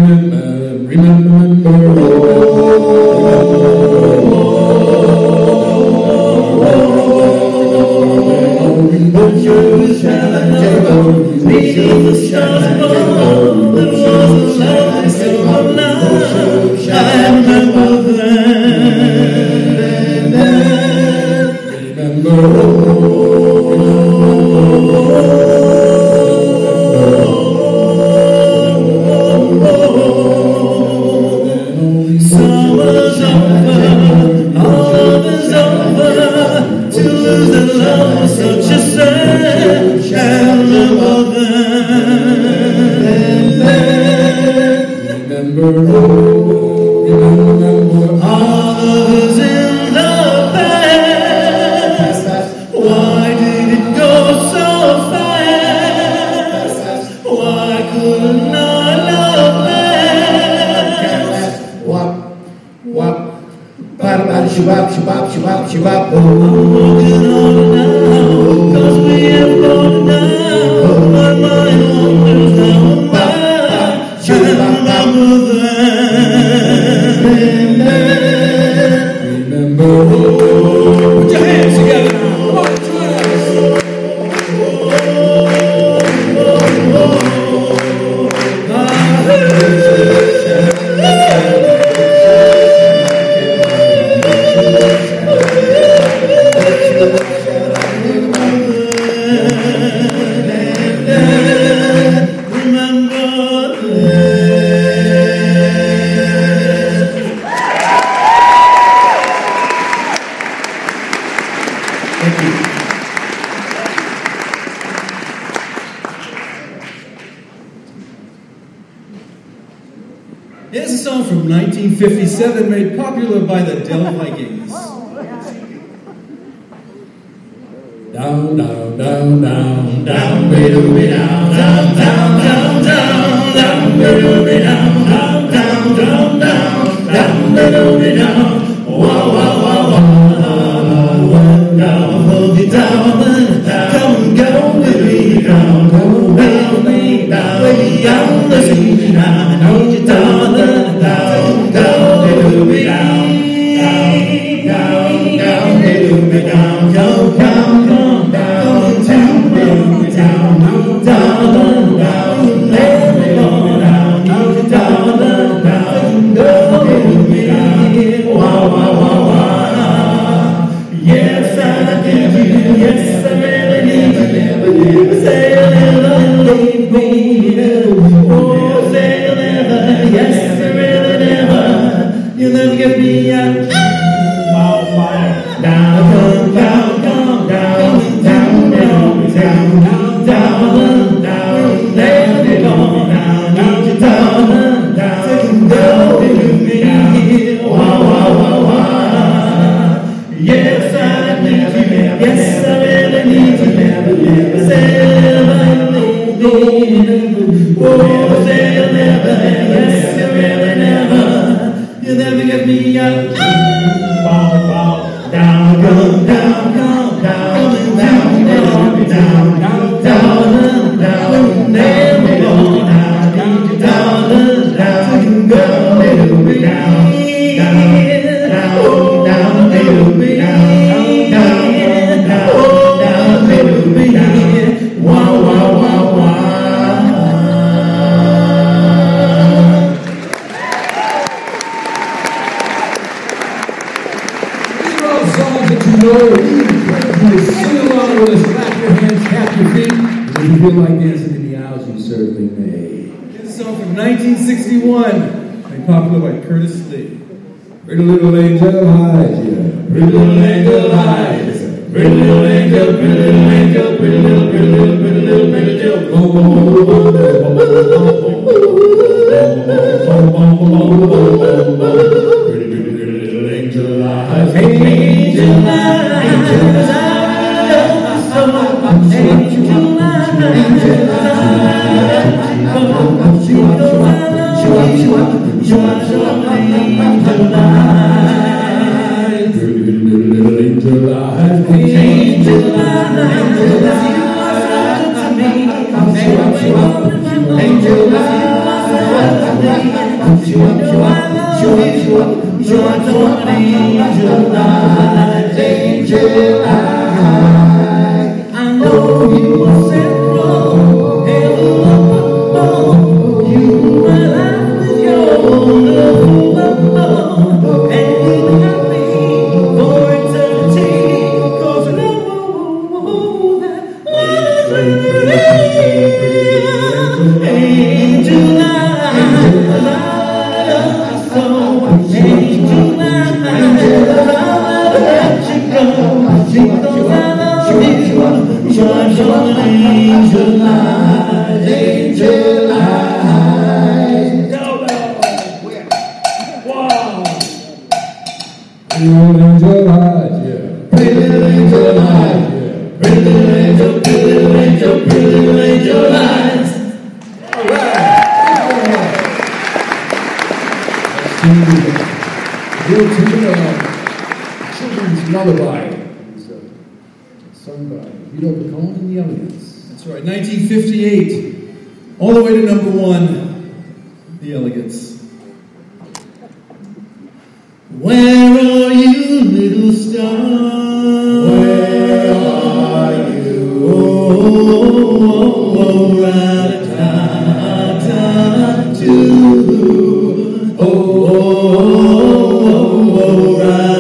Here's a song from 1957 made popular by the Del Vikings. Down, down, down, down, down, baby, down, down, down, down, down, down, baby, down, down, down, down, down, down, baby, down, wow, wow, wow, wow, down, hold it down, come, go, baby, down, go, baby, down, baby, down, baby, down, hold it down, down, down, baby, down, down, down, baby, down, go, come, come, down, down, baby, down, down, down, down, baby, down, down, down, down, go, baby, down, wow, wow, wow, wow. Yes, I need you, yes, I really need you, say you'll never leave me, oh, say you'll never, yes, I really never, you'll never get me out, wow, wow, down, come, down, come, down, down, down, down, down, down, let it go, down, down, down, down, go with me, wow, wow, wow, wow, yes, I need you, yes, I really need you, never, say you'll never leave me, oh, say you'll never, yes, you really never, you'll never get me out, wow, wow, down, come, down, come, down, down, down, down, down, down, down, never go down, down, down, down, go, little bit down, down, down, down, little bit down, down, down, down, little bit down, wow, wow, wow, wow. These are all songs that you know. Sing along with us, clap your hands, tap your feet. And if you feel like dancing in the aisles, you certainly may. This is a song from 1961, made popular by Curtis Lee. Pretty little angel hides, yeah. Pretty little angel hides. Pretty little angel, pretty little angel, pretty little, pretty little, pretty little, pretty little. Oh, oh, oh, oh, oh, pretty little angel hides. Angel hides. Angel hides. Angel I know you were sent from heaven. You my life with your love, and you got me for eternity. 'Cause I know that angel light, light up my soul. Angel light, let you go. Because I love you. Shine on angel light, angel light. Wow. Pretty little angel light, yeah. Pretty little angel light, yeah. Pretty little angel, pretty little angel, pretty little angel light. All right. Let's see. Children's Lullaby. Sung by Vito Picone and the Elegants. That's right, 1958, all the way to number one, the Elegants. Where are you, little star? Where are you? Oh, rat-a-tat-tat-too. Oh,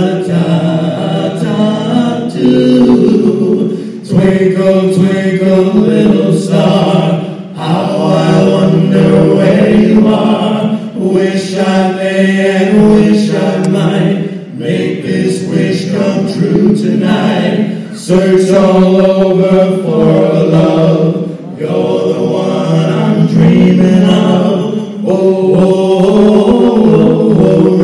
rat-a-tat-tat-too. Twinkle, twinkle, little star, how I wonder where you are. Wish I may and wish I might make this wish come true tonight. Search all over for a love, you're the one I'm dreaming of. Oh, oh, oh, oh,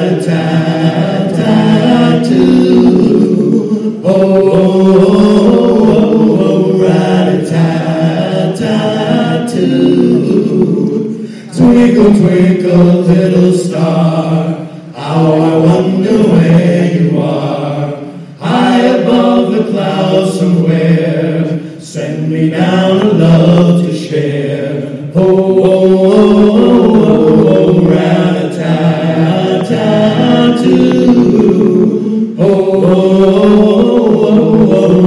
rat-a-tat-tat-too. Oh, oh, rat-a-tat-tat-too. Twinkle, twinkle, little star, how I wonder where you are. High above the clouds somewhere, send me down a love to share. Oh, oh, oh, oh, rat-a-tat-tat-too. Oh, oh, oh,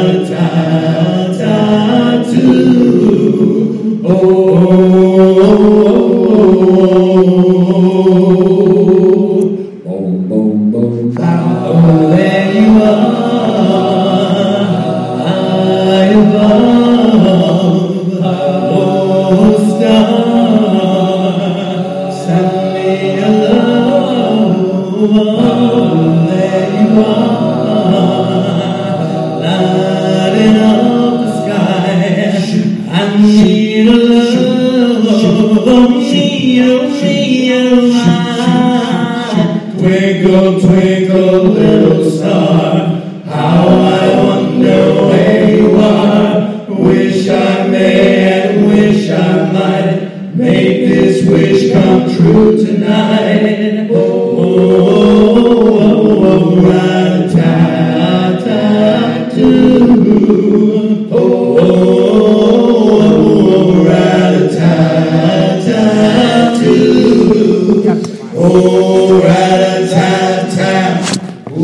rat-a-tat-tat-too. Oh, Boom, boom, boom. oh, there you are, high above, oh, star, send me a love. Oh, there you are, lighting up the sky. I need a love, twinkle, twinkle, little star, how I wonder where you are. Wish I may and wish I might make this wish come true tonight. Oh, oh, oh, oh, rat-a-tat-tat-too. Oh, oh, oh, rat-a-tat-tat-too. Oh, rat-a-tat-tat. Oh,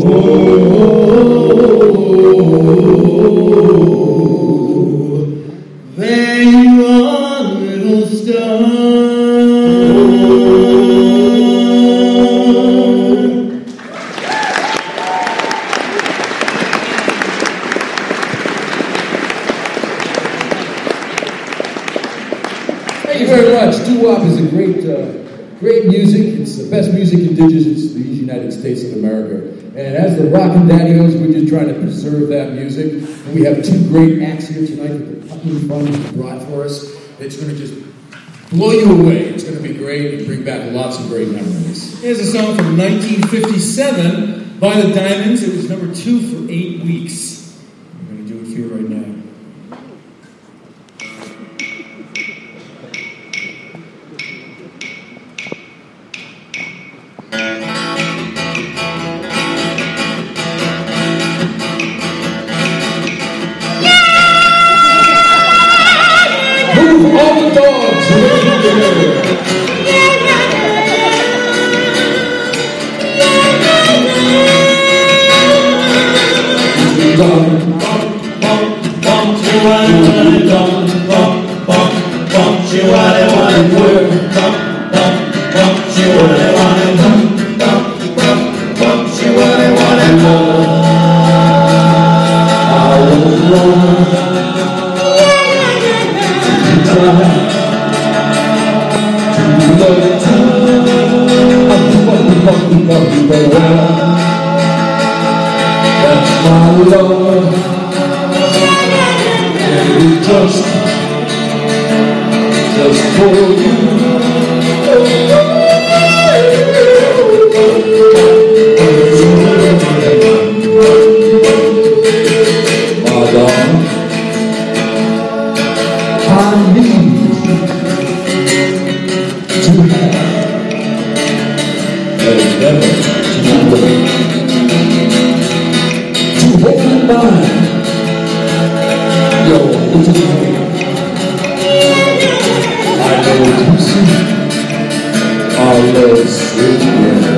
there you are, little star. Thank you very much. Doo-wop is a great music. It's the best music indigenous to the United States of America. And as the Rockin' Daddios, we're just trying to preserve that music. And we have two great acts here tonight that the Putnam Fund has brought for us. It's going to just blow you away. It's going to be great and bring back lots of great memories. Here's a song from 1957 by the Diamonds. It was number 2 for 8 weeks. I'm going to do it for you right now. Move all the dogs away from the river. That's my love, and it's just for you. My darling, I need to have a better to hold in mind your little hand. I know you see our love sweet together.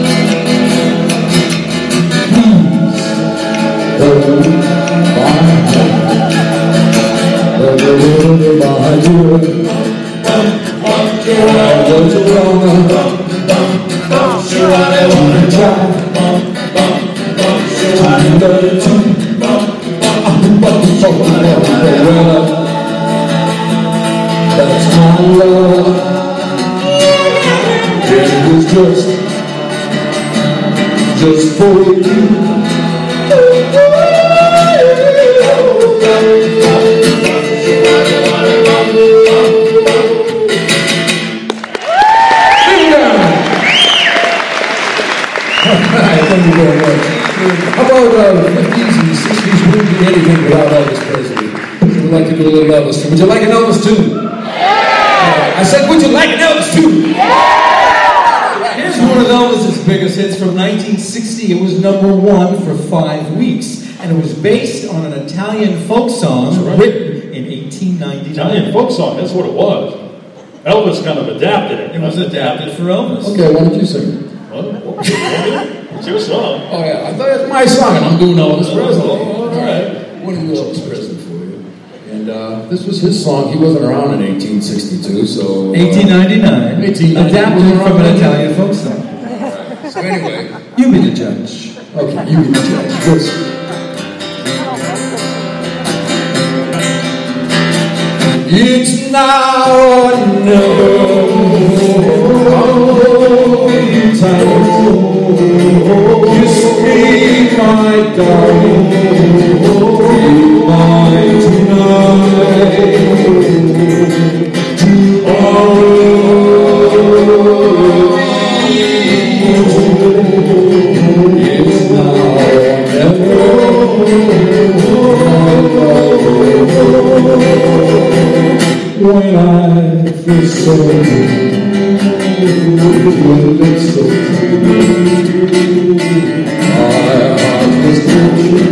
Please hold my hand. My dear, I was wrong. That's my love. It was just for you. Thank you very much. How about the 50s and 60s? We wouldn't do anything without Elvis Presley. So we'd like to do a little Elvis too. Would you like an Elvis too? I said, would you like an Elvis too? Here's one of Elvis's biggest hits from 1960. It was #1 for 5 weeks. And it was based on an Italian folk song written in 1899. Italian folk song, that's what it was. Elvis kind of adapted it. It was adapted for Elvis. Okay, why don't you sing it? It's your song. Oh yeah, I thought it was my song and I'm doing Elvis Presley. All right. What do Elvis Presley for you? And this was his song. He wasn't around in 1862, so... 1899. 1899. Adapted from an Italian folk song. So anyway... You be the judge. Okay, you be the judge. Listen. It's now or never. Kiss me, my darling. Be mine tonight. Tomorrow. It's now or never. When I first saw you, your lips so my heart was touching,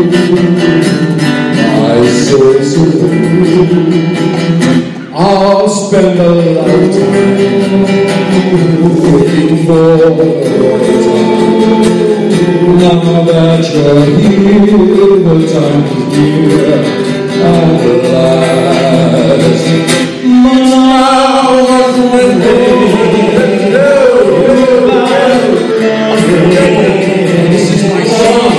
my soul so free. I'll spend a lifetime waiting for the right time. Now that you're here, the time is near at last. This is my song.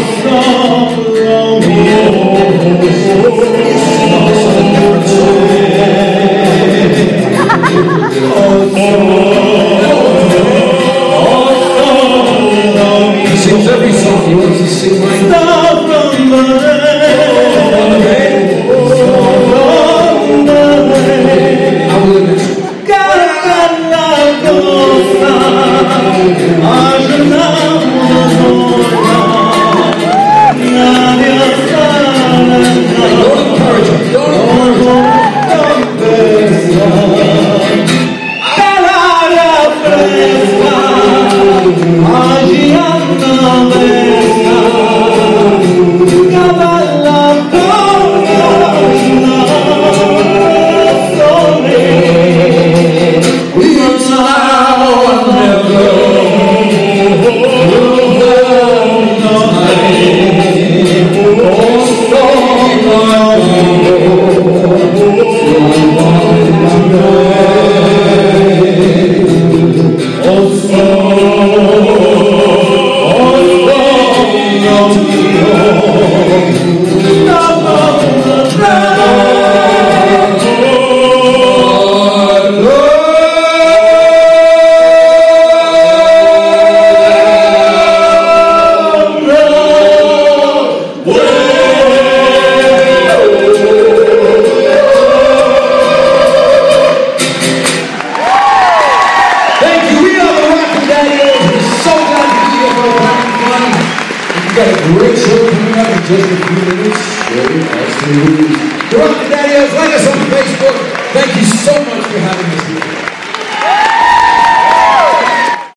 He sings every song. He wants to sing my song from the rain. I will admit. Got a great show coming up in just a few minutes. The Rock and Daddios, like us on Facebook. Thank you so much for having us here.